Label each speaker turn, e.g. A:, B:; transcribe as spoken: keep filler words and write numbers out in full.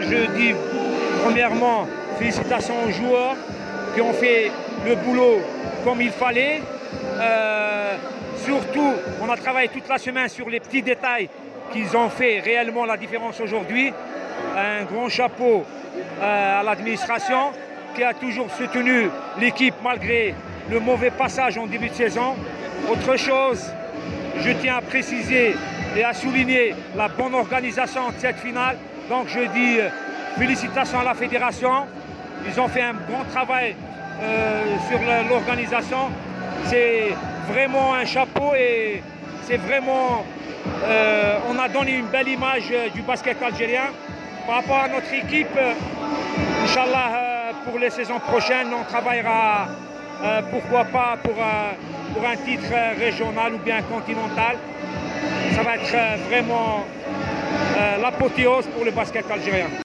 A: je dis premièrement félicitations aux joueurs qui ont fait le boulot comme il fallait. Euh, surtout, on a travaillé toute la semaine sur les petits détails qu'ils ont fait réellement la différence aujourd'hui. Un grand chapeau euh, à l'administration qui a toujours soutenu l'équipe malgré le mauvais passage en début de saison. Autre chose, je tiens à préciser et à souligner la bonne organisation de cette finale. Donc je dis euh, félicitations à la fédération. Ils ont fait un bon travail euh, sur l'organisation. C'est vraiment un chapeau et c'est vraiment... Euh, on a donné une belle image euh, du basket algérien. Par rapport à notre équipe, euh, Inch'Allah, euh, pour les saisons prochaines, on travaillera, euh, pourquoi pas, pour, euh, pour un titre euh, régional ou bien continental. Ça va être euh, vraiment euh, l'apothéose pour le basket algérien.